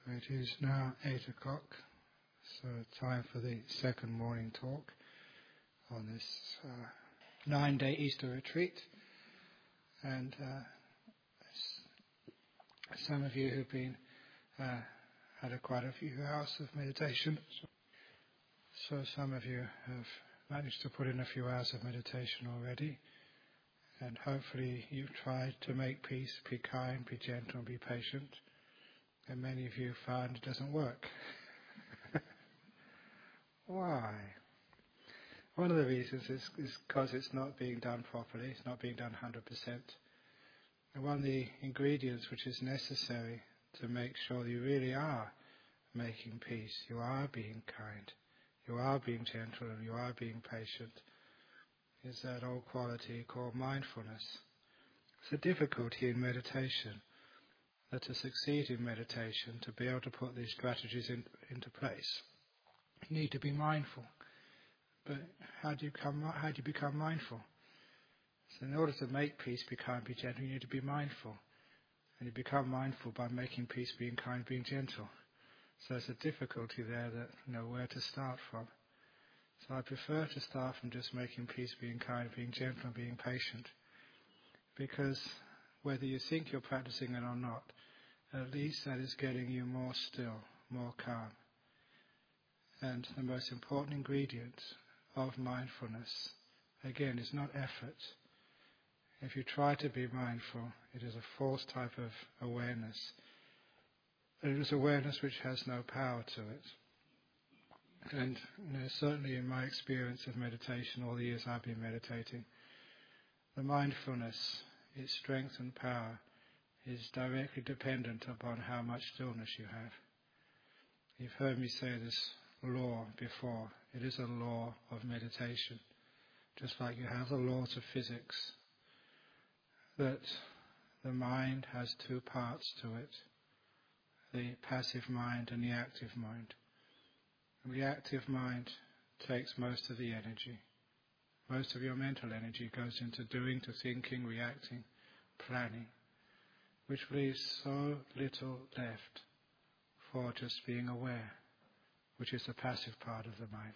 It is now 8 o'clock, so time for the second morning talk on this 9-day Easter retreat. And some of you who've been had quite a few hours of meditation, so some of you have managed to put in a few hours of meditation already, and hopefully you've tried to make peace, be kind, be gentle, and be patient. And many of you found it doesn't work. Why? One of the reasons is because it's not being done properly, it's not being done 100%. And one of the ingredients which is necessary to make sure that you really are making peace, you are being kind, you are being gentle, and you are being patient, is that old quality called mindfulness. It's a difficulty in meditation, that to succeed in meditation, to be able to put these strategies into place, you need to be mindful. But how do you become mindful? So in order to make peace, be kind, be gentle, you need to be mindful. And you become mindful by making peace, being kind, being gentle. So there's a difficulty there that where to start from. So I prefer to start from just making peace, being kind, being gentle, and being patient. Because whether you think you're practicing it or not, at least that is getting you more still, more calm. And the most important ingredient of mindfulness, again, is not effort. If you try to be mindful, it is a false type of awareness. It is awareness which has no power to it. And certainly in my experience of meditation, all the years I've been meditating, the mindfulness, its strength and power, is directly dependent upon how much stillness you have. You've heard me say this law before. It is a law of meditation. Just like you have the laws of physics, that the mind has two parts to it, the passive mind and the active mind. And the active mind takes most of the energy. Most of your mental energy goes into doing, to thinking, reacting, planning, which leaves so little left for just being aware, which is the passive part of the mind.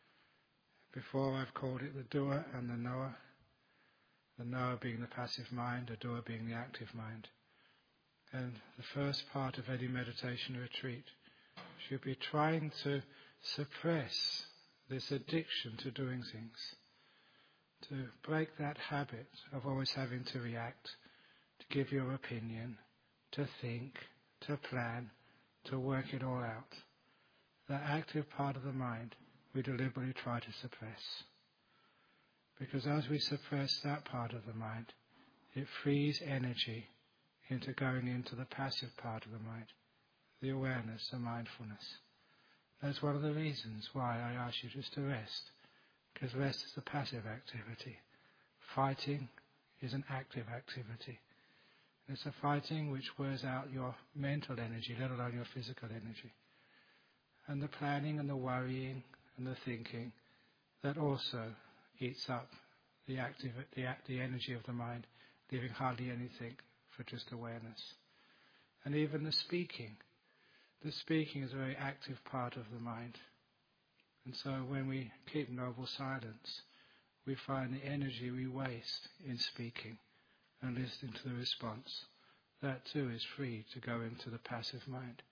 Before I've called it the doer and the knower being the passive mind, the doer being the active mind. And the first part of any meditation retreat should be trying to suppress this addiction to doing things, to break that habit of always having to react, to give your opinion, to think, to plan, to work it all out. That active part of the mind we deliberately try to suppress. Because as we suppress that part of the mind, it frees energy into going into the passive part of the mind, the awareness, the mindfulness. That's one of the reasons why I ask you just to rest, because rest is a passive activity. Fighting is an active activity. It's a fighting which wears out your mental energy, let alone your physical energy. And the planning and the worrying and the thinking, that also eats up the energy of the mind, leaving hardly anything for just awareness. And even the speaking is a very active part of the mind. And so when we keep noble silence, we find the energy we waste in speaking and listening to the response, that too is free to go into the passive mind.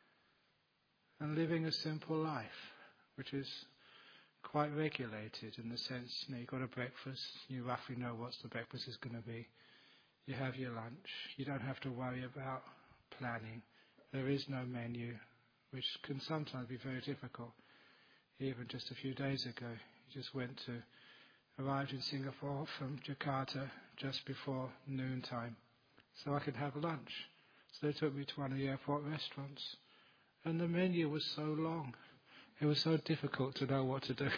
And living a simple life, which is quite regulated in the sense, you've got a breakfast, you roughly know what the breakfast is going to be. You have your lunch, you don't have to worry about planning. There is no menu, which can sometimes be very difficult. Even just a few days ago, arrived in Singapore from Jakarta just before noontime, so I could have lunch. So they took me to one of the airport restaurants, and the menu was so long. It was so difficult to know what to do.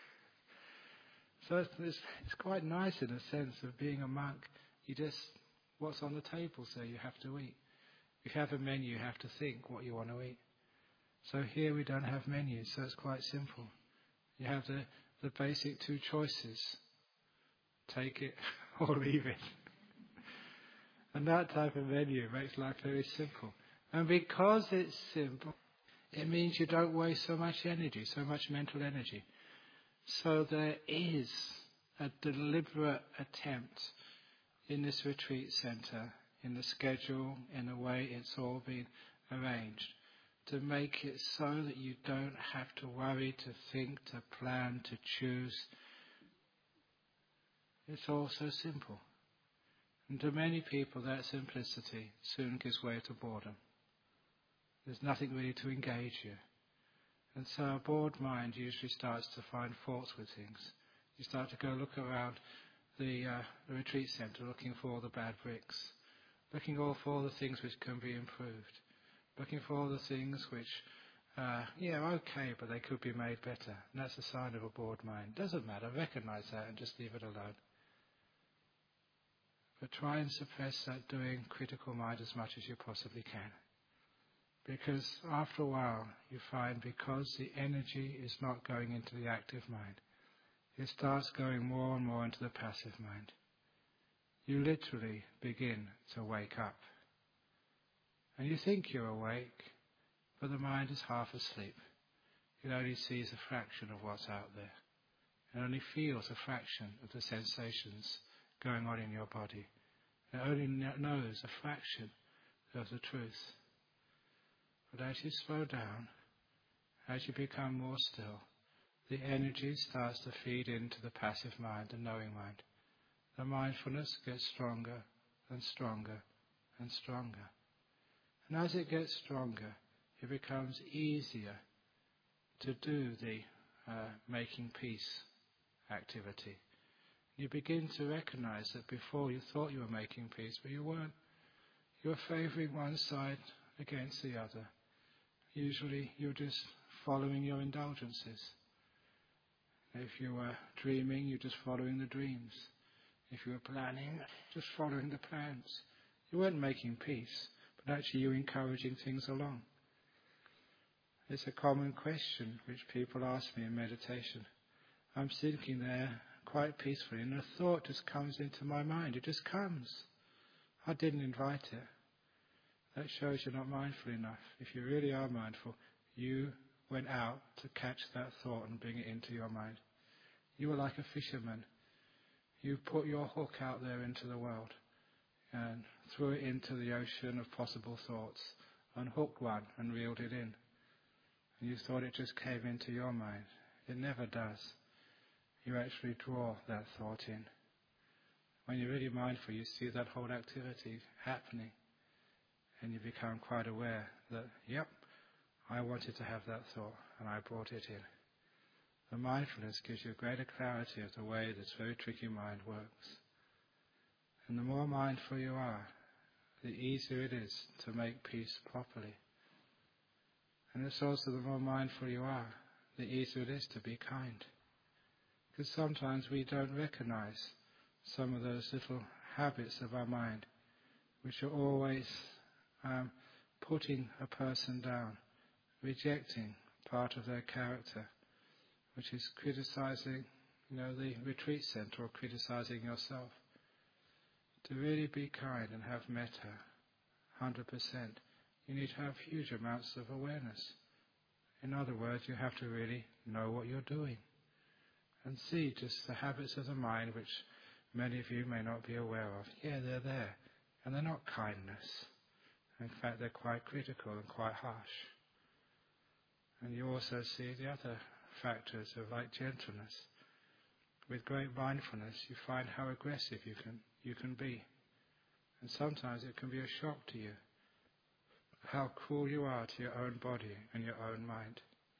So it's quite nice in a sense of being a monk. What's on the table, so you have to eat. If you have a menu, you have to think what you want to eat. So here we don't have menus, so it's quite simple. You have the basic two choices. Take it or leave it. And that type of menu makes life very simple. And because it's simple, it means you don't waste so much energy, so much mental energy. So there is a deliberate attempt in this retreat centre, in the schedule, in the way it's all been arranged, to make it so that you don't have to worry, to think, to plan, to choose. It's all so simple. And to many people that simplicity soon gives way to boredom. There's nothing really to engage you. And so a bored mind usually starts to find faults with things. You start to go look around the retreat centre looking for all the bad bricks, looking for all the things which can be improved, looking for all the things which, okay, but they could be made better. And that's a sign of a bored mind. Doesn't matter, recognise that and just leave it alone. But try and suppress that doing critical mind as much as you possibly can. Because after a while you find, because the energy is not going into the active mind, it starts going more and more into the passive mind. You literally begin to wake up. And you think you're awake, but the mind is half asleep. It only sees a fraction of what's out there. It only feels a fraction of the sensations going on in your body. It only knows a fraction of the truth. But as you slow down, as you become more still, the energy starts to feed into the passive mind, the knowing mind. The mindfulness gets stronger and stronger and stronger. And as it gets stronger, it becomes easier to do the making peace activity. You begin to recognize that before you thought you were making peace, but you weren't. You were favoring one side against the other. Usually you're just following your indulgences. If you were dreaming, you're just following the dreams. If you were planning, just following the plans. You weren't making peace, but actually you were encouraging things along. It's a common question which people ask me in meditation. I'm sitting there quite peacefully and a thought just comes into my mind. It just comes. I didn't invite it. That shows you're not mindful enough. If you really are mindful, you went out to catch that thought and bring it into your mind. You were like a fisherman. You put your hook out there into the world and threw it into the ocean of possible thoughts, unhooked one and reeled it in. And you thought it just came into your mind. It never does. You actually draw that thought in. When you're really mindful, you see that whole activity happening. And you become quite aware that, yep, I wanted to have that thought and I brought it in. The mindfulness gives you a greater clarity of the way this very tricky mind works. And the more mindful you are, the easier it is to make peace properly. And it's also the more mindful you are, the easier it is to be kind. Because sometimes we don't recognize some of those little habits of our mind, which are always putting a person down, rejecting part of their character, which is criticizing, the retreat center or criticizing yourself. To really be kind and have metta, 100%, you need to have huge amounts of awareness. In other words, you have to really know what you're doing and see just the habits of the mind which many of you may not be aware of. Yeah, they're there, and they're not kindness. In fact, they're quite critical and quite harsh. And you also see the other factors of like gentleness. With great mindfulness, you find how aggressive you can be. And sometimes it can be a shock to you how cruel you are to your own body and your own mind.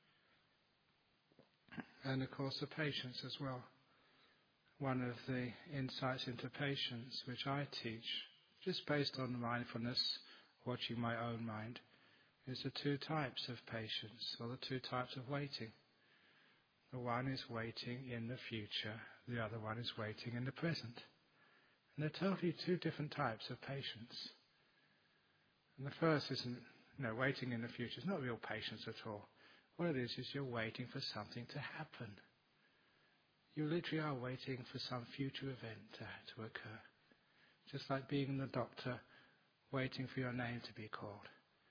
And of course the patience as well. One of the insights into patience which I teach, just based on mindfulness, watching my own mind, is the two types of patience, or the two types of waiting. The one is waiting in the future, the other one is waiting in the present. And they're totally two different types of patience. And the first isn't, waiting in the future. It's not real patience at all. What it is you're waiting for something to happen. You literally are waiting for some future event to occur. Just like being the doctor, waiting for your name to be called.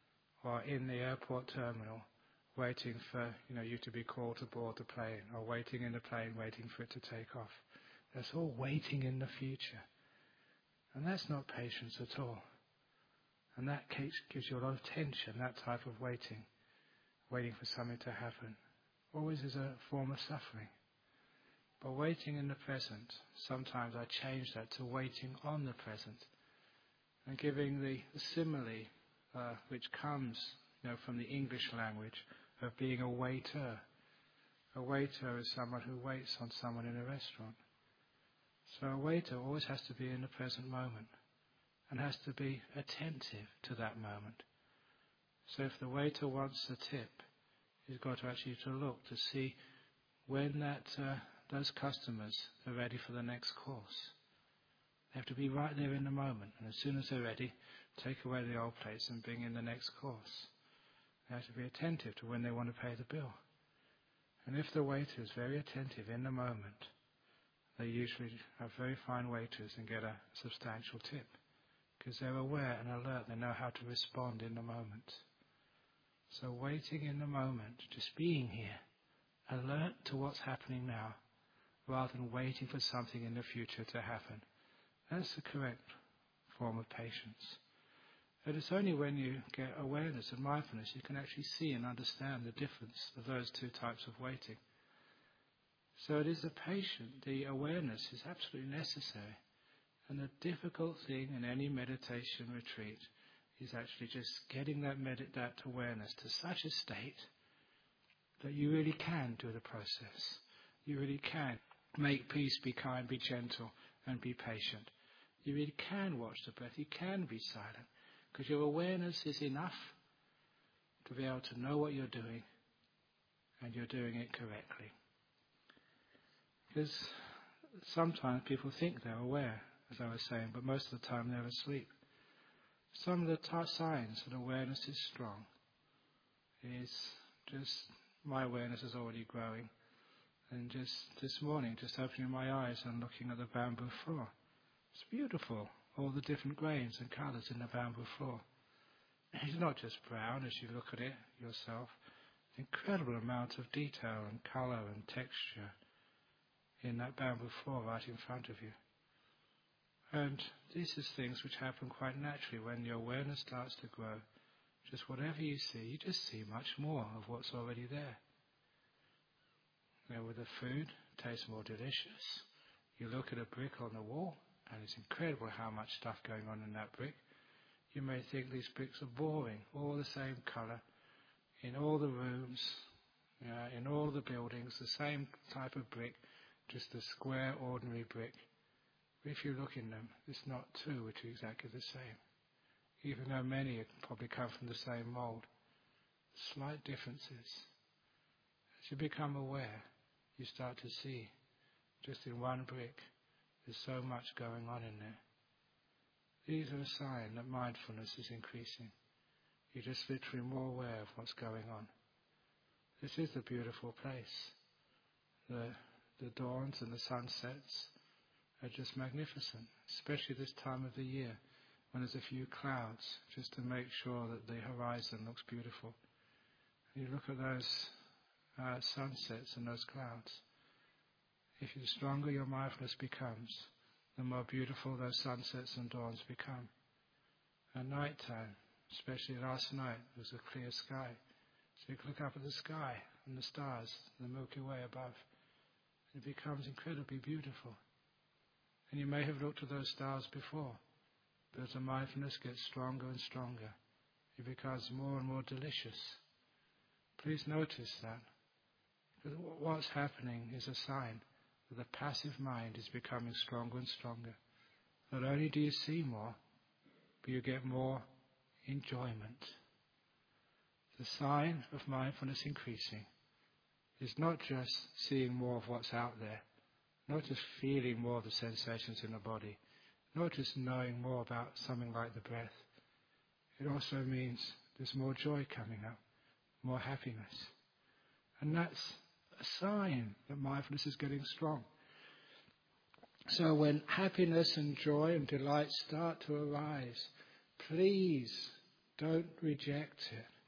or in the airport terminal, waiting for you to be called to board the plane, or waiting in the plane, waiting for it to take off. That's all waiting in the future. And that's not patience at all. And that gives you a lot of tension, that type of waiting for something to happen. Always is a form of suffering. But waiting in the present, sometimes I change that to waiting on the present, and giving the simile which comes from the English language of being a waiter. A waiter is someone who waits on someone in a restaurant. So a waiter always has to be in the present moment and has to be attentive to that moment. So if the waiter wants a tip, he's got to actually look to see when those customers are ready for the next course. They have to be right there in the moment, and as soon as they're ready, take away the old plates and bring in the next course. They have to be attentive to when they want to pay the bill. And if the waiter is very attentive in the moment, they usually are very fine waiters and get a substantial tip, because they're aware and alert. They know how to respond in the moment. So waiting in the moment, just being here, alert to what's happening now, rather than waiting for something in the future to happen. That's the correct form of patience. But it's only when you get awareness and mindfulness you can actually see and understand the difference of those two types of waiting. So it is the awareness is absolutely necessary. And the difficult thing in any meditation retreat is actually just getting that awareness to such a state that you really can do the process. You really can make peace, be kind, be gentle, and be patient. You really can watch the breath. You can be silent, because your awareness is enough to be able to know what you're doing, and you're doing it correctly. Because sometimes people think they're aware, as I was saying, but most of the time they're asleep. Some of the signs that awareness is strong is just my awareness is already growing. And just this morning, just opening my eyes and looking at the bamboo floor. It's beautiful, all the different grains and colours in the bamboo floor. It's not just brown as you look at it yourself. Incredible amount of detail and colour and texture in that bamboo floor right in front of you. And these are things which happen quite naturally when your awareness starts to grow. Just whatever you see, you just see much more of what's already there. With the food, it tastes more delicious. You look at a brick on the wall, and it's incredible how much stuff going on in that brick. You may think these bricks are boring, all the same colour, in all the rooms, in all the buildings, the same type of brick, just a square, ordinary brick. But if you look in them, it's not two which are exactly the same, even though many probably come from the same mould. Slight differences. As you become aware, you start to see, just in one brick, there's so much going on in there. These are a sign that mindfulness is increasing. You're just literally more aware of what's going on. This is a beautiful place. The dawns and the sunsets are just magnificent, especially this time of the year, when there's a few clouds, just to make sure that the horizon looks beautiful. You look at those sunsets and those clouds. The stronger your mindfulness becomes, the more beautiful those sunsets and dawns become. At night time, especially last night, there was a clear sky. So you can look up at the sky and the stars, the Milky Way above. It becomes incredibly beautiful. And you may have looked at those stars before, but as the mindfulness gets stronger and stronger, it becomes more and more delicious. Please notice that. Because what's happening is a sign that the passive mind is becoming stronger and stronger. Not only do you see more, but you get more enjoyment. The sign of mindfulness increasing is not just seeing more of what's out there, not just feeling more of the sensations in the body, not just knowing more about something like the breath. It also means there's more joy coming up, more happiness. And that's a sign that mindfulness is getting strong. So when happiness and joy and delight start to arise, please don't reject it.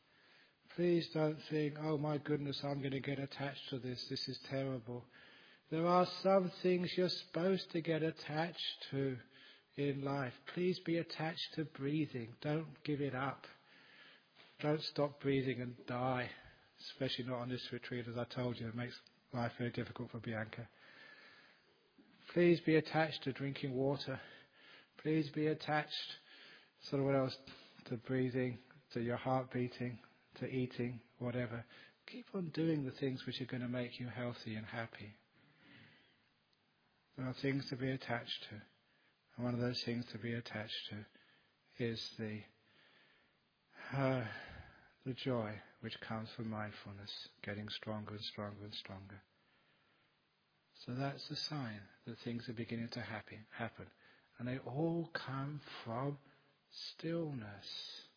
Please don't think, oh my goodness, I'm going to get attached to this. This is terrible. There are some things you're supposed to get attached to in life. Please be attached to breathing. Don't give it up. Don't stop breathing and die. Especially not on this retreat, as I told you. It makes life very difficult for Bianca. Please be attached to drinking water. Please be attached, sort of what else, to breathing, to your heart beating, to eating, whatever. Keep on doing the things which are going to make you healthy and happy. There are things to be attached to. And one of those things to be attached to is the joy which comes from mindfulness, getting stronger and stronger and stronger. So that's the sign that things are beginning to happen. And they all come from stillness.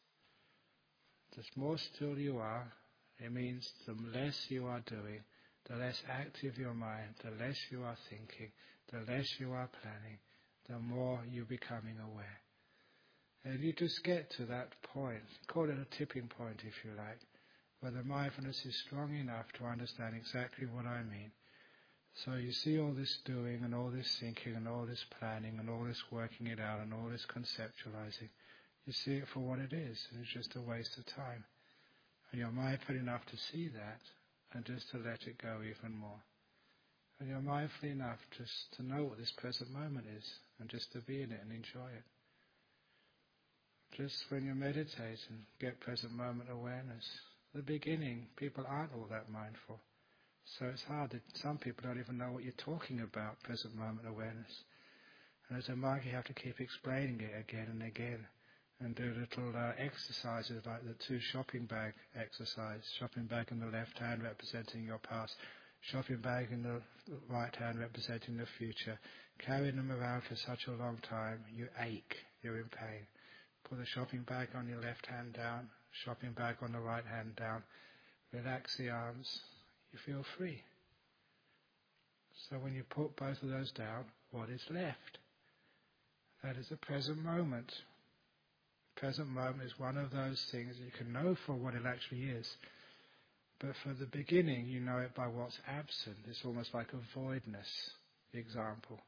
The more still you are, it means the less you are doing, the less active your mind, the less you are thinking, the less you are planning, the more you're becoming aware. And you just get to that point, call it a tipping point if you like, where the mindfulness is strong enough to understand exactly what I mean. So you see all this doing and all this thinking and all this planning and all this working it out and all this conceptualizing. You see it for what it is, and it's just a waste of time. And you're mindful enough to see that and just to let it go even more. And you're mindful enough just to know what this present moment is and just to be in it and enjoy it. Just when you meditate and get present moment awareness, at the beginning people aren't all that mindful. So it's hard. Some people don't even know what you're talking about, present moment awareness. And as a monk you have to keep explaining it again and again and do little exercises like the 2 shopping bag exercise. Shopping bag in the left hand representing your past, shopping bag in the right hand representing the future. Carrying them around for such a long time, you ache, you're in pain. Put the shopping bag on your left hand down, shopping bag on the right hand down. Relax the arms. You feel free. So when you put both of those down, what is left? That is the present moment. Present moment is one of those things you can know for what it actually is. But for the beginning, you know it by what's absent. It's almost like a voidness example.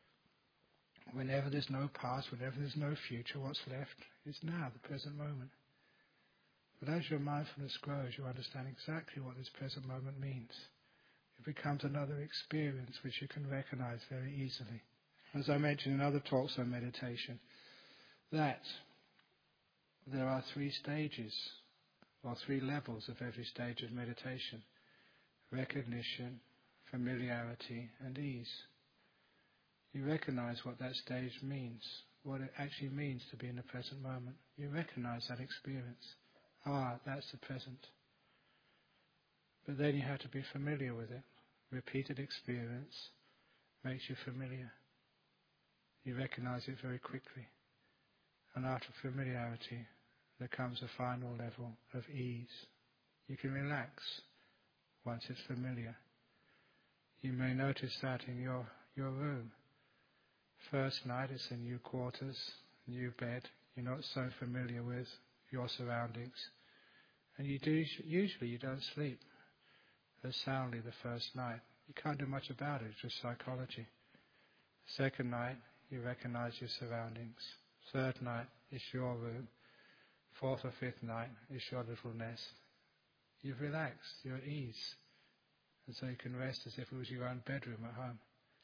Whenever there's no past, whenever there's no future, what's left is now, the present moment. But as your mindfulness grows, you understand exactly what this present moment means. It becomes another experience which you can recognize very easily. As I mentioned in other talks on meditation, that there are 3 stages, or 3 levels of every stage of meditation: recognition, familiarity, and ease. You recognize what that stage means, what it actually means to be in the present moment. You recognize that experience. That's the present. But then you have to be familiar with it. Repeated experience makes you familiar. You recognize it very quickly. And after familiarity, there comes a final level of ease. You can relax once it's familiar. You may notice that in your room. First night it's a new quarters, new bed. You're not so familiar with your surroundings. And usually you don't sleep as soundly the first night. You can't do much about it, it's just psychology. Second night, you recognize your surroundings. Third night, it's your room. 4th or 5th night, it's your little nest. You've relaxed, you're at ease. And so you can rest as if it was your own bedroom at home.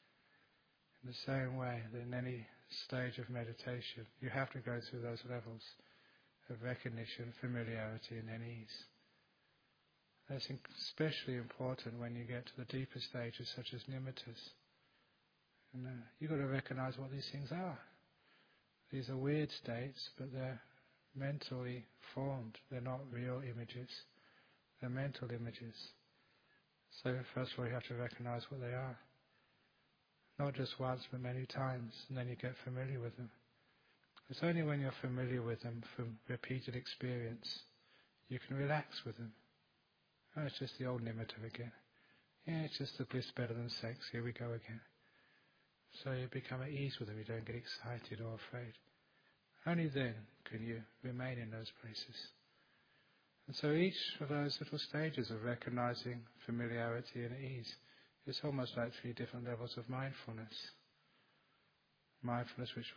In the same way that in any stage of meditation, you have to go through those levels of recognition, familiarity, and then ease. That's especially important when you get to the deeper stages such as nimittas. And you've got to recognize what these things are. These are weird states, but they're mentally formed. They're not real images. They're mental images. So first of all you have to recognize what they are. Not just once, but many times, and then you get familiar with them. It's only when you're familiar with them from repeated experience you can relax with them. Oh, it's just the old nimitta again. Yeah, it's just the bliss better than sex. Here we go again. So you become at ease with them. You don't get excited or afraid. Only then can you remain in those places. And so each of those little stages of recognizing familiarity and ease is almost like 3 different levels of mindfulness. Mindfulness which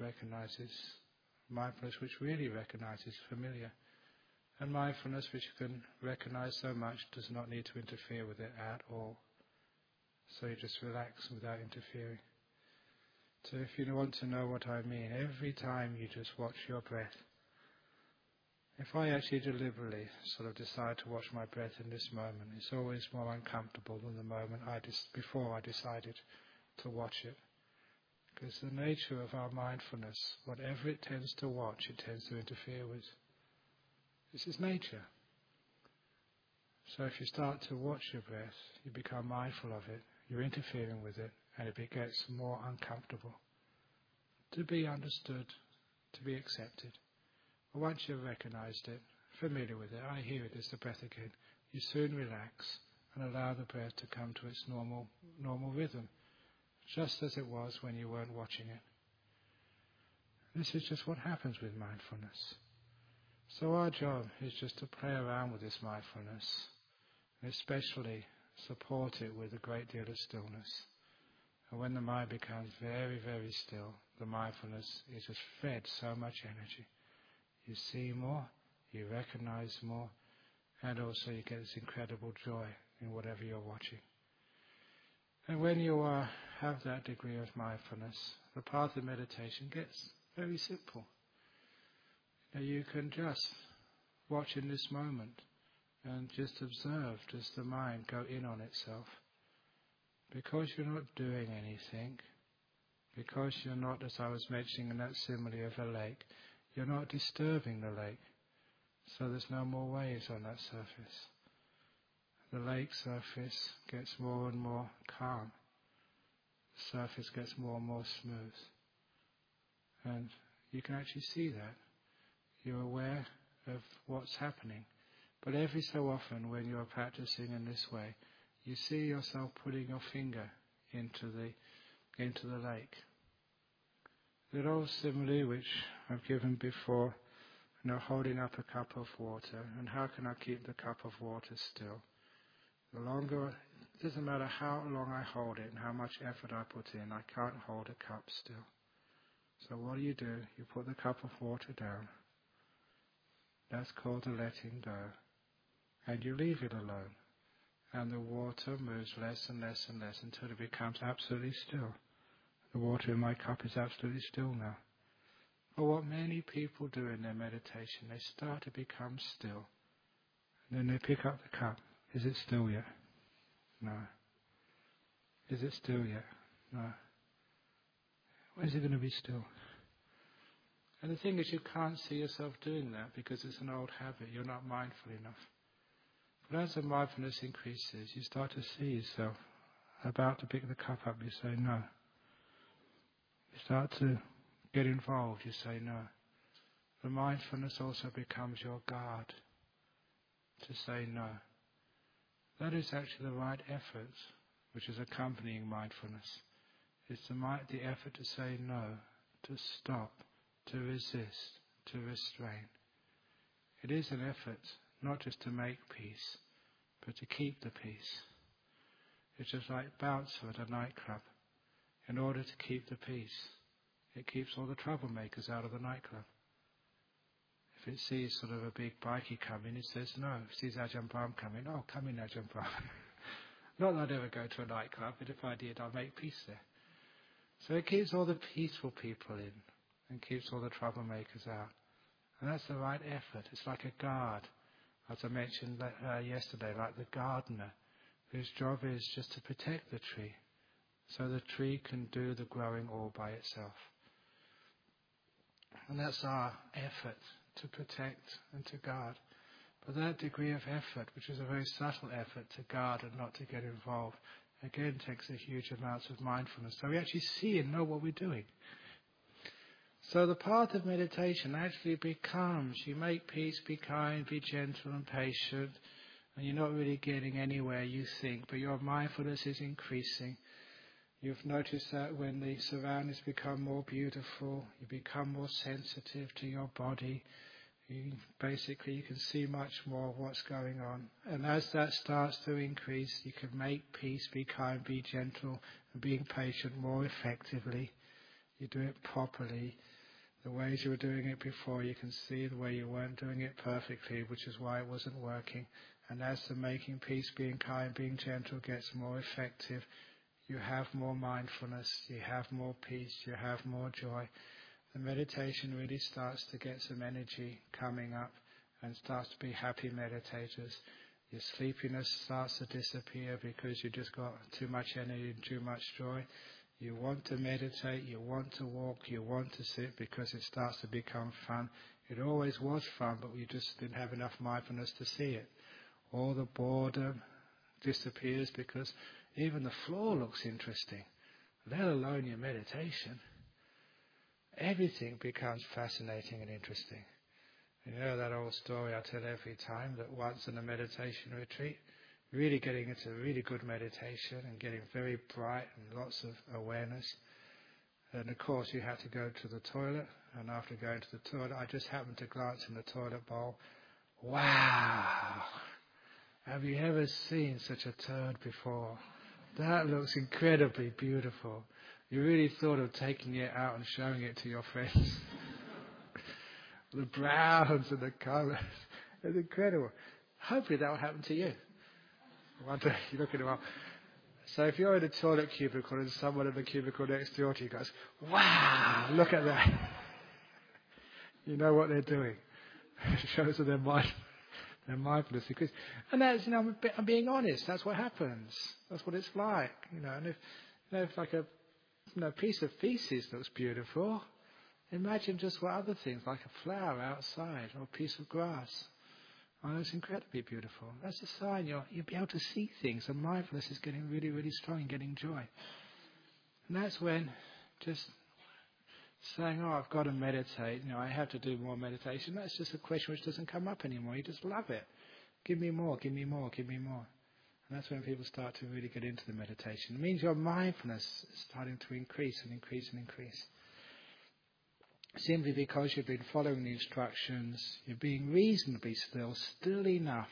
really recognizes familiar. And mindfulness which you can recognize so much does not need to interfere with it at all. So you just relax without interfering. So if you want to know what I mean, every time you just watch your breath. If I actually deliberately sort of decide to watch my breath in this moment, it's always more uncomfortable than the moment before I decided to watch it. Because the nature of our mindfulness, whatever it tends to watch, it tends to interfere with. This is nature. So if you start to watch your breath, you become mindful of it, you're interfering with it, and it gets more uncomfortable. To be understood, to be accepted. But once you've recognized it, familiar with it, I hear it as the breath again, you soon relax and allow the breath to come to its normal rhythm, just as it was when you weren't watching it. This is just what happens with mindfulness. So our job is just to play around with this mindfulness, and especially support it with a great deal of stillness. And when the mind becomes very, very still, the mindfulness is just fed so much energy. You see more, you recognize more, and also you get this incredible joy in whatever you're watching. And when you have that degree of mindfulness, the path of meditation gets very simple. You can just watch in this moment and just observe, just the mind go in on itself. Because you're not doing anything, because you're not, as I was mentioning in that simile of a lake, you're not disturbing the lake. So there's no more waves on that surface. The lake surface gets more and more calm. The surface gets more and more smooth. And you can actually see that. You're aware of what's happening. But every so often when you're practicing in this way, you see yourself putting your finger into the lake. The old simile which I've given before, holding up a cup of water, and how can I keep the cup of water still? The longer, it doesn't matter how long I hold it and how much effort I put in, I can't hold a cup still. So what do? You put the cup of water down. That's called the letting go. And you leave it alone. And the water moves less and less and less until it becomes absolutely still. The water in my cup is absolutely still now. But what many people do in their meditation, they start to become still. And then they pick up the cup. Is it still yet? No. Is it still yet? No. When is it going to be still? And the thing is, you can't see yourself doing that because it's an old habit. You're not mindful enough. But as the mindfulness increases, you start to see yourself about to pick the cup up. You say no. You start to get involved. You say no. The mindfulness also becomes your guard to say no. That is actually the right effort, which is accompanying mindfulness. It's the effort to say no, to stop, to resist, to restrain. It is an effort not just to make peace, but to keep the peace. It's just like bouncer at a nightclub. In order to keep the peace, it keeps all the troublemakers out of the nightclub. If it sees sort of a big bikie coming, it says no. If it sees Ajahn Brahm coming, oh, come in Ajahn Brahm. Not that I'd ever go to a nightclub, but if I did, I'd make peace there. So it keeps all the peaceful people in and keeps all the troublemakers out. And that's the right effort. It's like a guard, as I mentioned yesterday, like the gardener, whose job is just to protect the tree, so the tree can do the growing all by itself. And that's our effort, to protect and to guard. But that degree of effort, which is a very subtle effort to guard and not to get involved, again takes a huge amount of mindfulness. So we actually see and know what we're doing. So the path of meditation actually becomes, you make peace, be kind, be gentle and patient, and you're not really getting anywhere, you think, but your mindfulness is increasing. You've noticed that when the surroundings become more beautiful, you become more sensitive to your body, Basically, you can see much more of what's going on. And as that starts to increase, you can make peace, be kind, be gentle, and being patient more effectively. You do it properly. The ways you were doing it before, you can see the way you weren't doing it perfectly, which is why it wasn't working. And as the making peace, being kind, being gentle gets more effective, you have more mindfulness, you have more peace, you have more joy. The meditation really starts to get some energy coming up and starts to be happy meditators. Your sleepiness starts to disappear because you just got too much energy and too much joy. You want to meditate, you want to walk, you want to sit because it starts to become fun. It always was fun, but you just didn't have enough mindfulness to see it. All the boredom disappears because even the floor looks interesting, let alone your meditation. Everything becomes fascinating and interesting. You know that old story I tell every time, that once in a meditation retreat, really getting into really good meditation and getting very bright and lots of awareness. And of course you had to go to the toilet, and after going to the toilet, I just happened to glance in the toilet bowl. Wow! Have you ever seen such a turd before? That looks incredibly beautiful. You really thought of taking it out and showing it to your friends. The browns and the colours. It's incredible. Hopefully that will happen to you. One day you look at them up. So if you're in a toilet cubicle and someone in the cubicle next door to you goes, wow, look at that. You know what they're doing. It shows them their mindfulness. And that's, I'm being honest. That's what happens. That's what it's like. And if like a piece of feces looks beautiful, imagine just what other things, like a flower outside or a piece of grass. Oh, it's incredibly beautiful. That's a sign you'll be able to see things, and mindfulness is getting really, really strong and getting joy. And that's when just saying, I've got to meditate, I have to do more meditation, that's just a question which doesn't come up anymore. You just love it. Give me more, give me more, give me more. And that's when people start to really get into the meditation. It means your mindfulness is starting to increase and increase and increase. Simply because you've been following the instructions, you're being reasonably still enough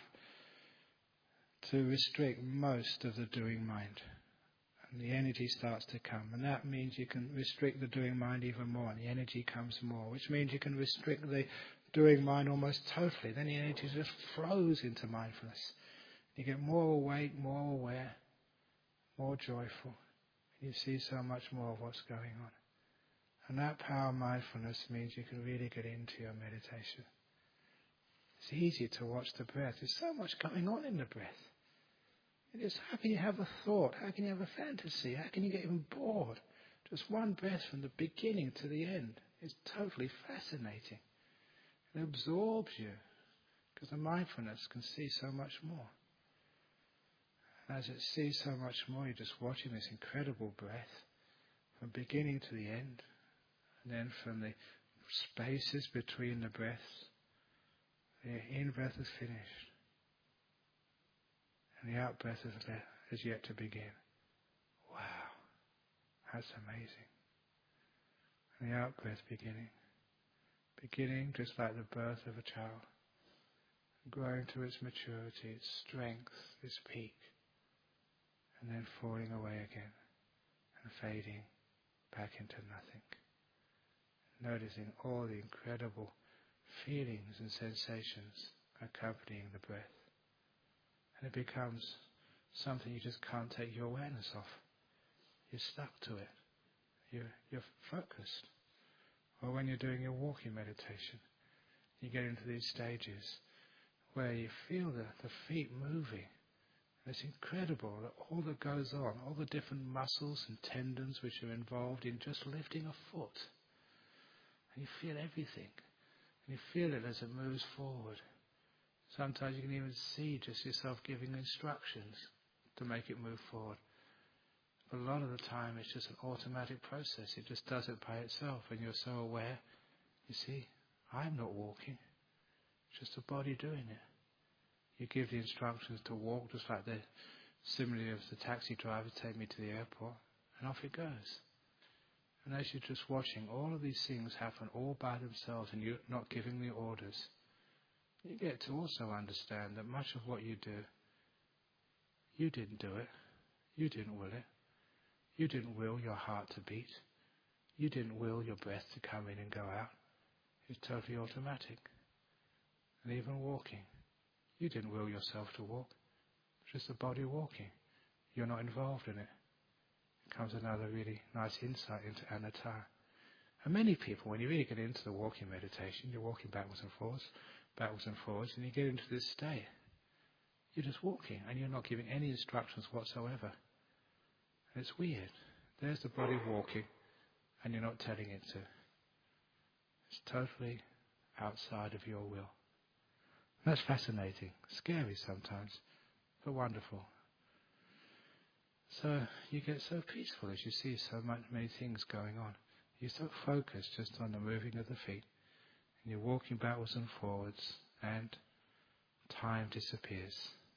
to restrict most of the doing mind. And the energy starts to come. And that means you can restrict the doing mind even more, and the energy comes more, which means you can restrict the doing mind almost totally. Then the energy just flows into mindfulness. You get more awake, more aware, more joyful. You see so much more of what's going on. And that power of mindfulness means you can really get into your meditation. It's easy to watch the breath. There's so much going on in the breath. How can you have a thought? How can you have a fantasy? How can you get even bored? Just one breath from the beginning to the end. It's totally fascinating. It absorbs you because the mindfulness can see so much more. And as it sees so much more, you're just watching this incredible breath from beginning to the end. And then from the spaces between the breaths, the in-breath is finished. And the out-breath is yet to begin. Wow, that's amazing. And the out-breath beginning just like the birth of a child, growing to its maturity, its strength, its peak, and then falling away again and fading back into nothing. Noticing all the incredible feelings and sensations accompanying the breath. And it becomes something you just can't take your awareness off. You're stuck to it. You're focused. Or when you're doing your walking meditation, you get into these stages where you feel the feet moving. And it's incredible that all that goes on, all the different muscles and tendons which are involved in just lifting a foot. And you feel everything. And you feel it as it moves forward. Sometimes you can even see just yourself giving instructions to make it move forward. But a lot of the time it's just an automatic process. It just does it by itself. And you're so aware, you see, I'm not walking. It's just the body doing it. You give the instructions to walk, just like the simile of the taxi driver, take me to the airport, and off it goes. And as you're just watching, all of these things happen all by themselves and you're not giving the orders. you get to also understand that much of what you do, you didn't do it. You didn't will it. You didn't will your heart to beat. You didn't will your breath to come in and go out. It's totally automatic. And even walking, you didn't will yourself to walk. It's just the body walking. You're not involved in it. It comes another really nice insight into anatta. And many people, when you really get into the walking meditation, you're walking backwards and forwards, and you get into this state. You're just walking, and you're not giving any instructions whatsoever. And it's weird. There's the body walking, and you're not telling it to. It's totally outside of your will. And that's fascinating, scary sometimes, but wonderful. So you get so peaceful as you see so many things going on. You're so focused just on the moving of the feet, and you're walking backwards and forwards, and time disappears.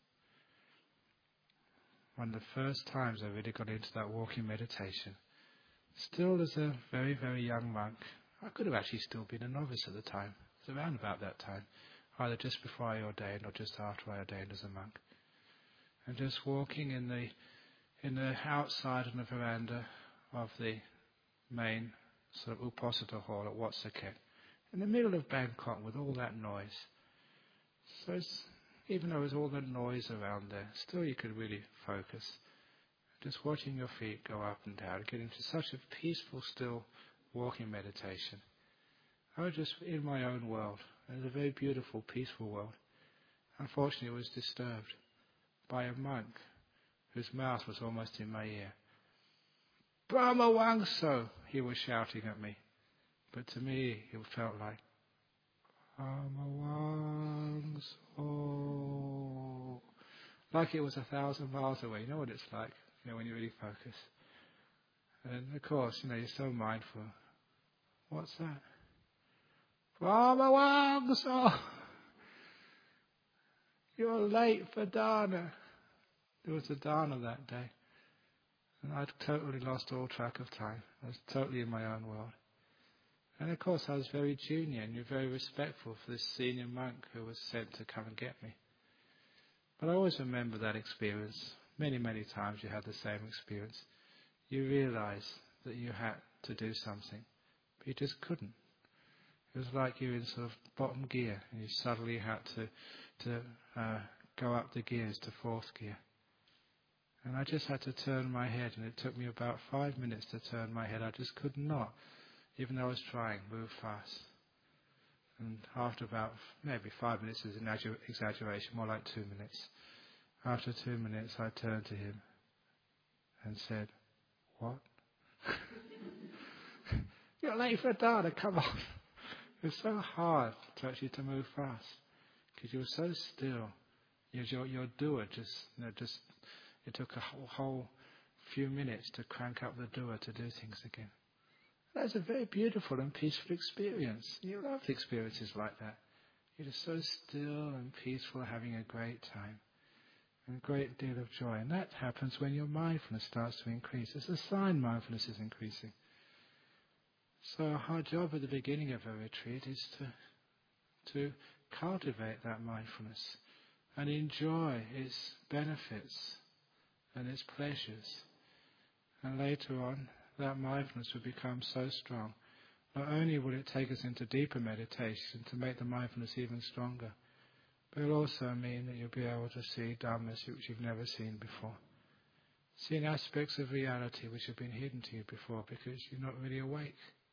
One of the first times I really got into that walking meditation, still as a very, very young monk. I could have actually still been a novice at the time. It was around about that time, either just before I ordained or just after I ordained as a monk. And just walking in the outside on the veranda of the main sort of Uposatha hall at Wat Saket, in the middle of Bangkok with all that noise. So even though there's all that noise around there, still you could really focus. Just watching your feet go up and down, get into such a peaceful, still walking meditation. I was just in my own world. It was a very beautiful, peaceful world. Unfortunately, it was disturbed by a monk whose mouth was almost in my ear. Brahma Wangso, he was shouting at me. But to me, it felt like, Brahma Wangso. Like it was 1,000 miles away. You know what it's like, when you really focus. And of course, you're so mindful. What's that? Brahma Wangso. You're late for dana. There was a dana that day. And I'd totally lost all track of time. I was totally in my own world. And of course I was very junior, and you're very respectful for this senior monk who was sent to come and get me. But I always remember that experience. Many, many times you had the same experience. You realize that you had to do something, but you just couldn't. It was like you were in sort of bottom gear, and you suddenly had to go up the gears to fourth gear. And I just had to turn my head, and it took me about 5 minutes to turn my head. I just could not, even though I was trying, move fast. And after about maybe 5 minutes is an exaggeration, more like 2 minutes. After 2 minutes, I turned to him and said, "What?" "You're late for dana, come on." It was so hard to move fast because you were so still. Your doer it took a whole few minutes to crank up the doer to do things again. That's a very beautiful and peaceful experience. You love experiences like that. You're just so still and peaceful, having a great time. And a great deal of joy. And that happens when your mindfulness starts to increase. It's a sign mindfulness is increasing. So our job at the beginning of a retreat is to cultivate that mindfulness and enjoy its benefits and its pleasures. And later on, that mindfulness will become so strong. Not only will it take us into deeper meditation to make the mindfulness even stronger, but it will also mean that you'll be able to see dhammas which you've never seen before. Seeing aspects of reality which have been hidden to you before because you're not really awake.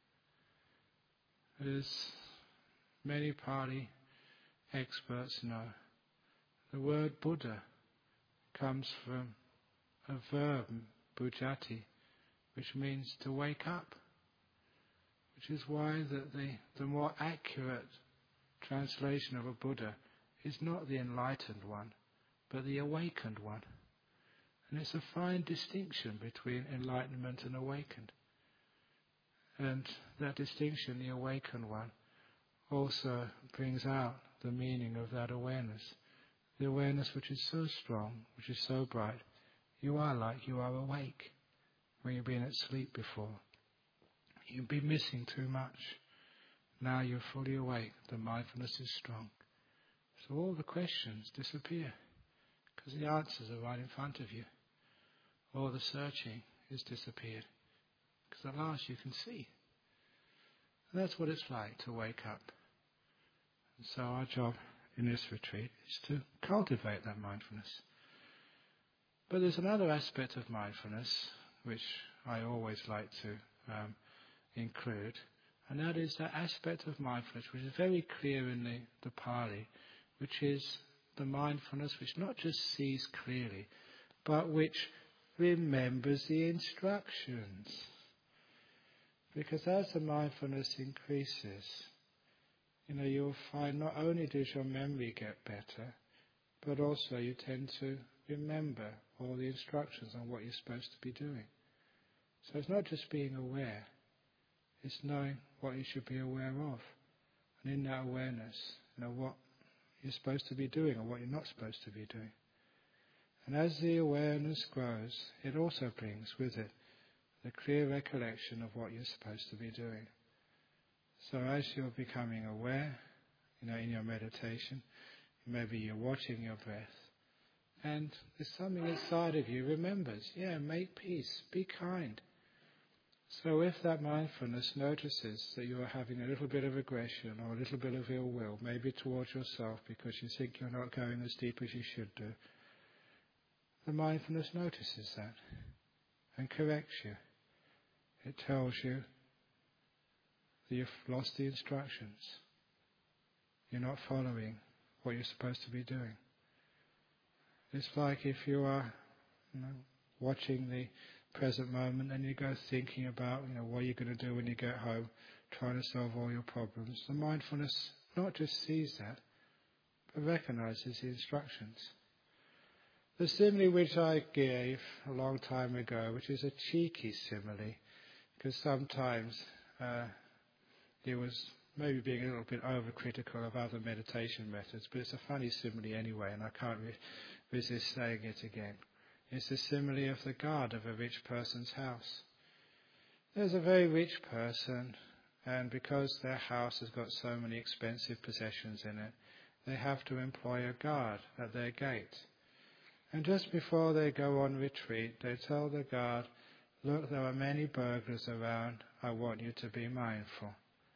As many Pali experts know, the word Buddha comes from a verb, bujati, which means to wake up, which is why the more accurate translation of a Buddha is not the enlightened one, but the awakened one. And it's a fine distinction between enlightenment and awakened. And that distinction, the awakened one, also brings out the meaning of that awareness. The awareness which is so strong, which is so bright. You are like you are awake when you've been asleep before. You've been missing too much. Now you're fully awake. The mindfulness is strong. So all the questions disappear because the answers are right in front of you. All the searching is disappeared because at last you can see. And that's what it's like to wake up. And so our job in this retreat is to cultivate that mindfulness. But there's another aspect of mindfulness which I always like to include, and that is that aspect of mindfulness which is very clear in the Pali, which is the mindfulness which not just sees clearly, but which remembers the instructions. Because as the mindfulness increases, you'll find not only does your memory get better, but also you tend to remember all the instructions on what you're supposed to be doing. So it's not just being aware, it's knowing what you should be aware of. And in that awareness, what you're supposed to be doing or what you're not supposed to be doing. And as the awareness grows, it also brings with it the clear recollection of what you're supposed to be doing. So as you're becoming aware, in your meditation, maybe you're watching your breath, and there's something inside of you remembers, make peace, be kind. So if that mindfulness notices that you are having a little bit of aggression or a little bit of ill will, maybe towards yourself because you think you're not going as deep as you should do, the mindfulness notices that and corrects you. It tells you that you've lost the instructions. You're not following what you're supposed to be doing. It's like if you are watching the present moment and you go thinking about what you're going to do when you get home, trying to solve all your problems. The mindfulness not just sees that, but recognizes the instructions. The simile which I gave a long time ago, which is a cheeky simile, because sometimes it was maybe being a little bit overcritical of other meditation methods, but it's a funny simile anyway, and I can't resist saying it again. It's the simile of the guard of a rich person's house. There's a very rich person, and because their house has got so many expensive possessions in it, they have to employ a guard at their gate. And just before they go on retreat, they tell the guard, "Look, there are many burglars around. I want you to be mindful."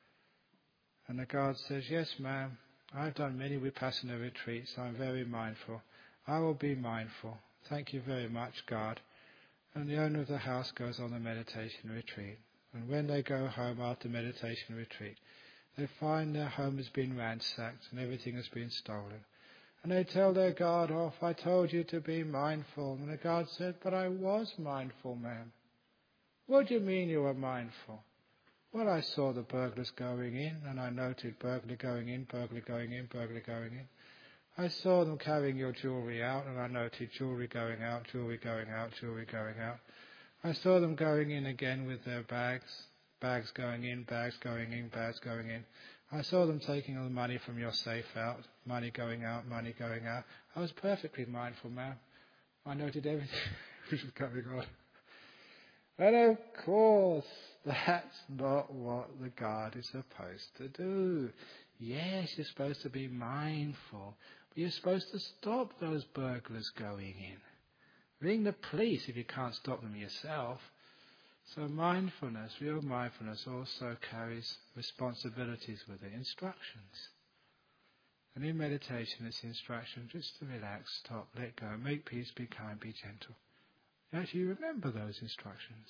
And the guard says, "Yes, ma'am. I've done many Vipassana retreats. I'm very mindful. I will be mindful. Thank you very much, guard." And the owner of the house goes on the meditation retreat. And when they go home after meditation retreat, they find their home has been ransacked and everything has been stolen. And they tell their guard off, "I told you to be mindful." And the guard said, "But I was mindful, ma'am." "What do you mean you were mindful?" "Well, I saw the burglars going in, and I noted burglar going in, burglar going in, burglar going in. I saw them carrying your jewellery out, and I noted jewellery going out, jewellery going out, jewellery going out. I saw them going in again with their bags, bags going in, bags going in, bags going in. I saw them taking all the money from your safe out, money going out, money going out. I was perfectly mindful, ma'am. I noted everything which was going on." And of course, that's not what the guard is supposed to do. Yes, you're supposed to be mindful, but you're supposed to stop those burglars going in. Ring the police if you can't stop them yourself. So mindfulness, real mindfulness, also carries responsibilities with it, instructions. And in meditation, it's instruction just to relax, stop, let go, make peace, be kind, be gentle. You actually remember those instructions.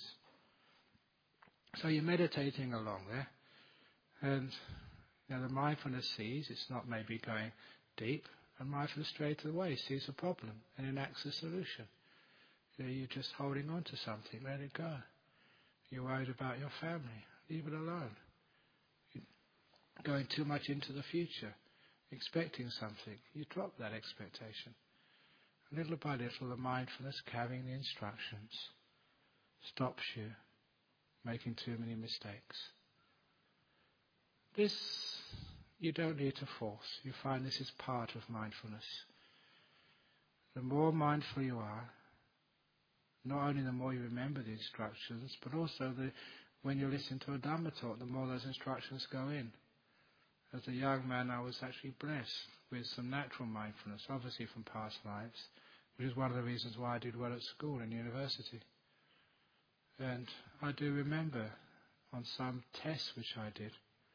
So you're meditating along there, and the mindfulness sees it's not maybe going deep, and mindfulness straight away sees a problem and enacts a solution. You're just holding on to something, let it go. You're worried about your family, leave it alone. You're going too much into the future, expecting something, you drop that expectation. Little by little, the mindfulness carrying the instructions stops you making too many mistakes. This you don't need to force. You find this is part of mindfulness. The more mindful you are, not only the more you remember the instructions, but also when you listen to a Dhamma talk, the more those instructions go in. As a young man, I was actually blessed with some natural mindfulness, obviously from past lives, which is one of the reasons why I did well at school and university. And I do remember on some tests which I did,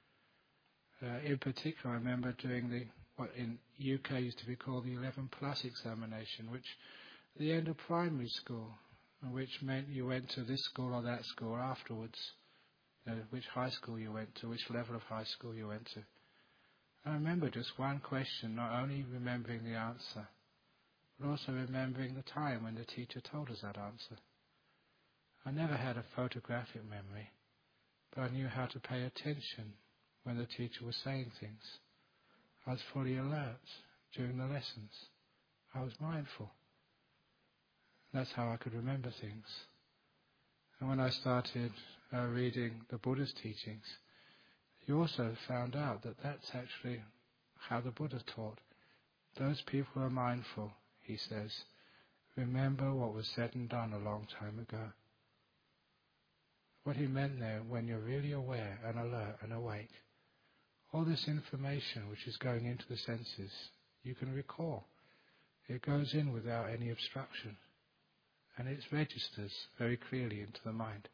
in particular I remember doing what in UK used to be called the 11 plus examination, which at the end of primary school, which meant you went to this school or that school afterwards, which high school you went to, which level of high school you went to. I remember just one question, not only remembering the answer, but also remembering the time when the teacher told us that answer. I never had a photographic memory, but I knew how to pay attention when the teacher was saying things. I was fully alert during the lessons. I was mindful. That's how I could remember things. And when I started reading the Buddha's teachings, you also found out that that's actually how the Buddha taught. Those people who are mindful, he says, remember what was said and done a long time ago. What he meant there, when you're really aware and alert and awake, all this information which is going into the senses, you can recall. It goes in without any obstruction, and it registers very clearly into the mind.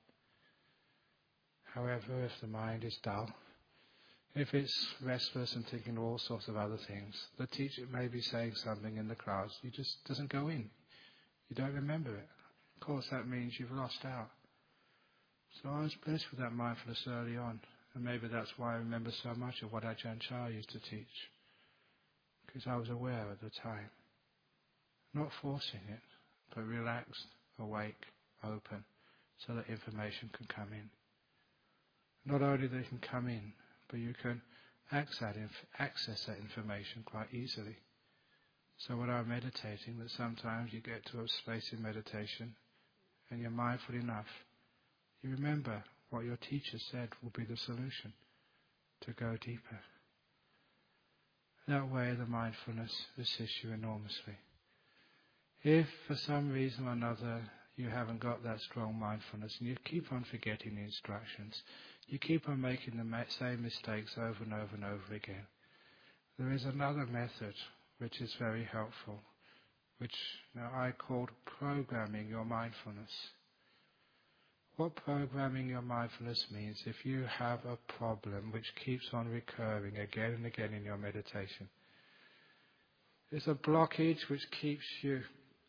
However, if the mind is dull, if it's restless and thinking of all sorts of other things, the teacher may be saying something in the class, it just doesn't go in. You don't remember it. Of course, that means you've lost out. So I was blessed with that mindfulness early on, and maybe that's why I remember so much of what Ajahn Chah used to teach, because I was aware at the time. Not forcing it, but relaxed, awake, open, so that information can come in. Not only they can come in, but you can access that information quite easily. So when I'm meditating, that sometimes you get to a space in meditation and you're mindful enough, you remember what your teacher said will be the solution to go deeper. That way the mindfulness assists you enormously. If for some reason or another you haven't got that strong mindfulness and you keep on forgetting the instructions, you keep on making the same mistakes over and over and over again, there is another method which is very helpful, which I called programming your mindfulness. What programming your mindfulness means, if you have a problem which keeps on recurring again and again in your meditation, it's a blockage which keeps you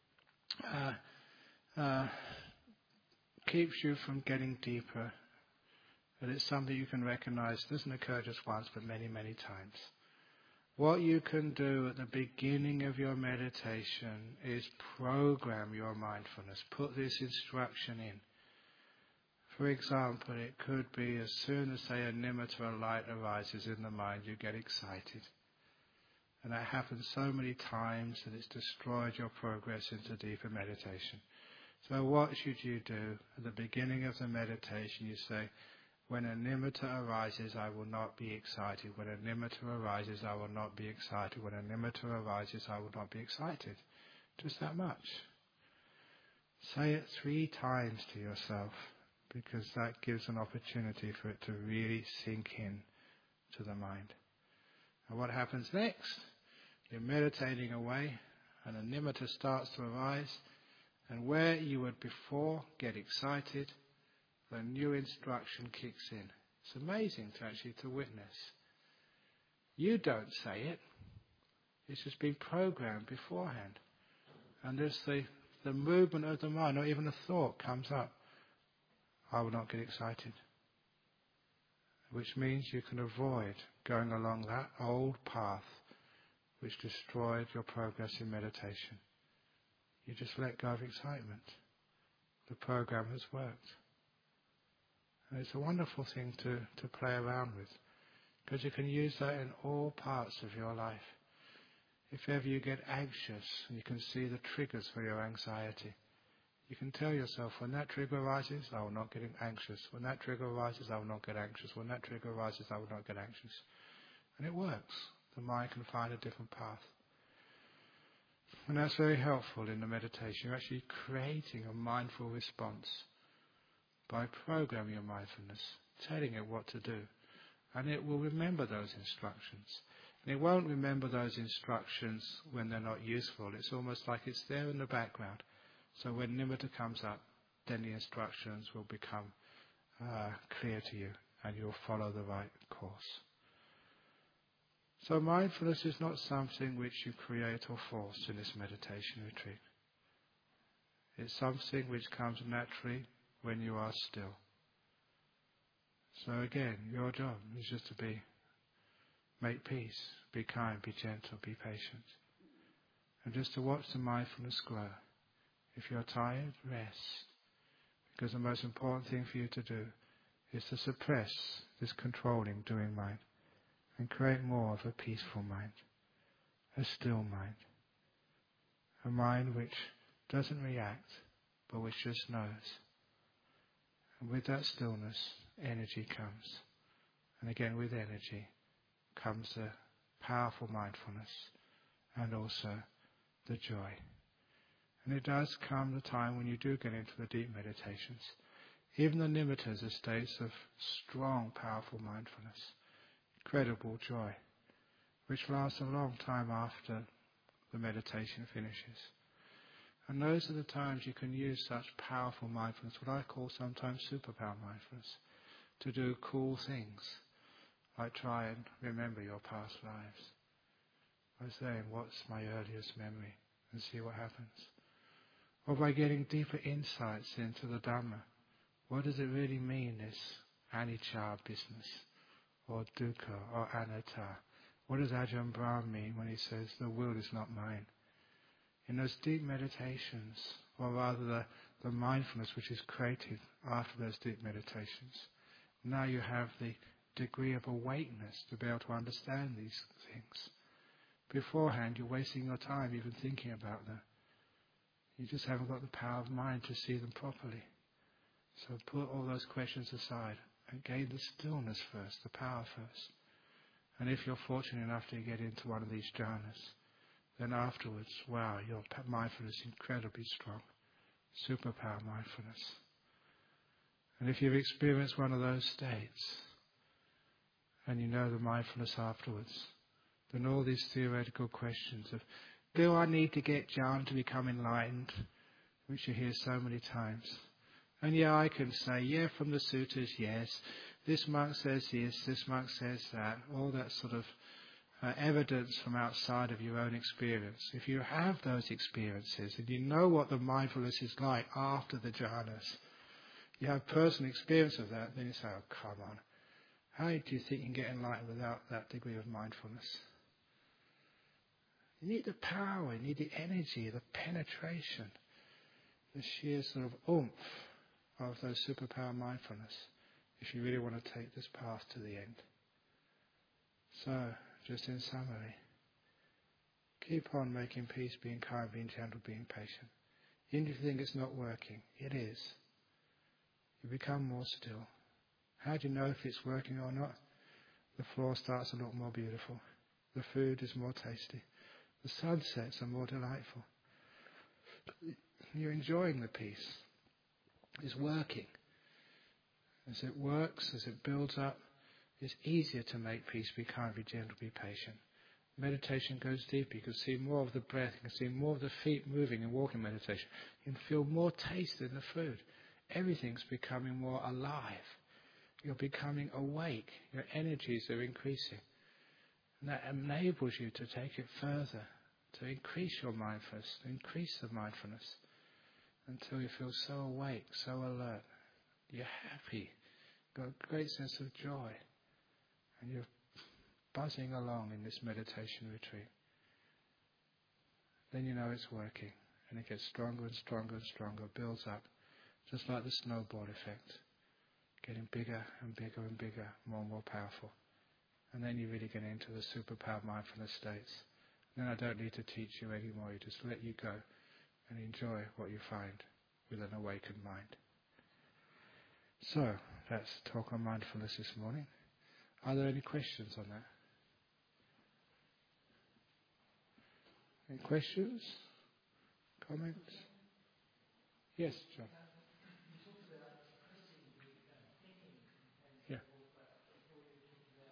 from getting deeper. But it's something you can recognize doesn't occur just once, but many, many times. What you can do at the beginning of your meditation is program your mindfulness. Put this instruction in. For example, it could be as soon as, say, a nimitta, a light arises in the mind, you get excited. And that happens so many times that it's destroyed your progress into deeper meditation. So what should you do? At the beginning of the meditation, you say, when a nimitta arises, I will not be excited. When a nimitta arises, I will not be excited. When a nimitta arises, I will not be excited. Just that much. Say it 3 times to yourself, because that gives an opportunity for it to really sink in to the mind. And what happens next? You're meditating away, and a nimitta starts to arise, and where you would before get excited, the new instruction kicks in. It's amazing to witness. You don't say it. It's just been programmed beforehand. And there's the movement of the mind, or even a thought comes up. I will not get excited. Which means you can avoid going along that old path which destroyed your progress in meditation. You just let go of excitement. The program has worked. And it's a wonderful thing to play around with, because you can use that in all parts of your life. If ever you get anxious and you can see the triggers for your anxiety, you can tell yourself, when that trigger arises, I will not get anxious. When that trigger arises, I will not get anxious. When that trigger arises, I will not get anxious. And it works. The mind can find a different path. And that's very helpful in the meditation. You're actually creating a mindful response by programming your mindfulness, telling it what to do. And it will remember those instructions. And it won't remember those instructions when they're not useful. It's almost like it's there in the background. So when nimitta comes up, then the instructions will become clear to you and you'll follow the right course. So mindfulness is not something which you create or force in this meditation retreat. It's something which comes naturally when you are still. So again, your job is just to make peace, be kind, be gentle, be patient. And just to watch the mindfulness grow. If you're tired, rest. Because the most important thing for you to do is to suppress this controlling, doing mind and create more of a peaceful mind, a still mind, a mind which doesn't react, but which just knows. And with that stillness, energy comes. And again, with energy comes the powerful mindfulness and also the joy. And it does come the time when you do get into the deep meditations. Even the nimittas are states of strong, powerful mindfulness, incredible joy, which lasts a long time after the meditation finishes. And those are the times you can use such powerful mindfulness, what I call sometimes superpower mindfulness, to do cool things, like try and remember your past lives. By saying, what's my earliest memory, and see what happens. Or by getting deeper insights into the Dhamma. What does it really mean, this anicca business, or dukkha, or anatta? What does Ajahn Brahm mean when he says, the will is not mine? In those deep meditations, or rather the mindfulness which is created after those deep meditations, now you have the degree of awakeness to be able to understand these things. Beforehand, you're wasting your time even thinking about them. You just haven't got the power of mind to see them properly. So put all those questions aside and gain the stillness first, the power first. And if you're fortunate enough to get into one of these jhanas, then afterwards, wow, your mindfulness is incredibly strong. Superpower mindfulness. And if you've experienced one of those states, and you know the mindfulness afterwards, then all these theoretical questions of, do I need to get jhana to become enlightened, which you hear so many times. And yeah, I can say, yeah, from the sutras, yes, this monk says this, this monk says that, all that sort of evidence from outside of your own experience. If you have those experiences and you know what the mindfulness is like after the jhanas, you have personal experience of that, then you say, oh, come on. How do you think you can get enlightened without that degree of mindfulness? You need the power, you need the energy, the penetration, the sheer sort of oomph of those superpower mindfulness if you really want to take this path to the end. So, just in summary, keep on making peace, being kind, being gentle, being patient. Even if you think it's not working, it is. You become more still. How do you know if it's working or not? The floor starts to look more beautiful. The food is more tasty. The sunsets are more delightful. You're enjoying the peace. It's working. As it works, as it builds up, it's easier to make peace, be kind, be gentle, be patient. Meditation goes deeper. You can see more of the breath. You can see more of the feet moving in walking meditation. You can feel more taste in the food. Everything's becoming more alive. You're becoming awake. Your energies are increasing. And that enables you to take it further, to increase your mindfulness, to increase the mindfulness, until you feel so awake, so alert. You're happy. You've got a great sense of joy. And you're buzzing along in this meditation retreat. Then you know it's working. And it gets stronger and stronger and stronger, builds up, just like the snowball effect. Getting bigger and bigger and bigger, more and more powerful. And then you really get into the superpower mindfulness states. Then I don't need to teach you anymore. You just let you go and enjoy what you find with an awakened mind. So, that's talk on mindfulness this morning. Are there any questions on that? Any questions? Comments? Yes, John. Yeah.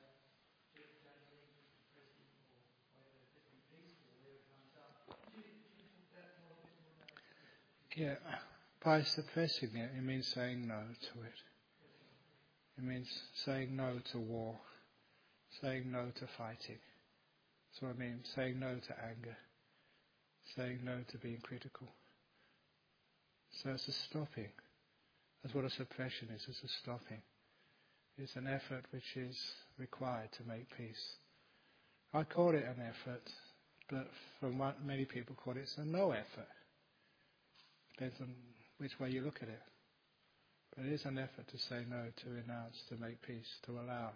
Yeah, by suppressing it, it means saying no to it. It means saying no to war, saying no to fighting. That's what I mean, saying no to anger, saying no to being critical. So it's a stopping. That's what a suppression is, it's a stopping. It's an effort which is required to make peace. I call it an effort, but from what many people call it, it's a no effort. Depends on which way you look at it. But it is an effort to say no, to renounce, to make peace, to allow.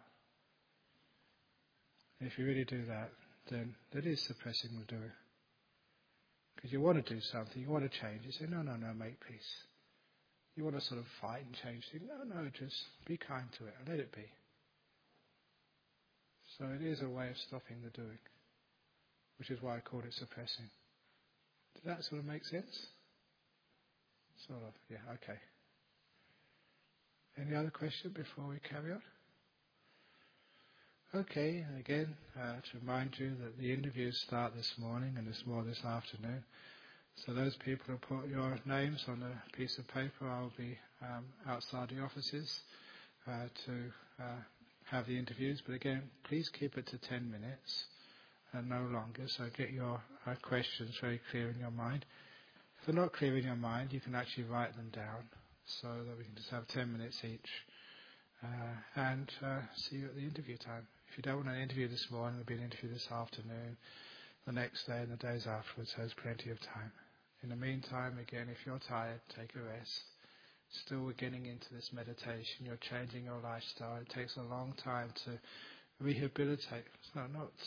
If you really do that, then that is suppressing the doer. Because you want to do something, you want to change. You say, no, make peace. You want to sort of fight and change things. No, just be kind to it and let it be. So it is a way of stopping the doing, which is why I called it suppressing. Does that sort of make sense? Sort of, yeah, okay. Any other question before we carry on? Okay, again, to remind you that the interviews start this morning and there's more this afternoon. So those people who put your names on a piece of paper, I'll be outside the offices to have the interviews. But again, please keep it to 10 minutes and no longer. So get your questions very clear in your mind. If they're not clear in your mind, you can actually write them down so that we can just have 10 minutes each and see you at the interview time. If you don't want an interview this morning, there'll be an interview this afternoon, the next day and the days afterwards, so there's plenty of time. In the meantime, again, if you're tired, take a rest. Still, we're getting into this meditation. You're changing your lifestyle. It takes a long time to rehabilitate. So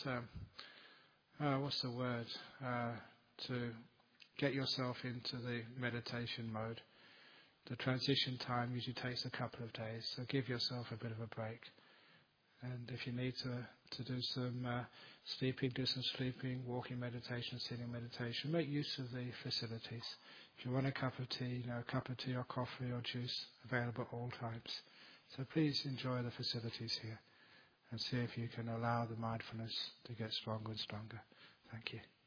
what's the word? To get yourself into the meditation mode. The transition time usually takes a couple of days, so give yourself a bit of a break. And if you need to do some sleeping, do some sleeping, walking meditation, sitting meditation, make use of the facilities. If you want a cup of tea, a cup of tea or coffee or juice available at all times. So please enjoy the facilities here and see if you can allow the mindfulness to get stronger and stronger. Thank you.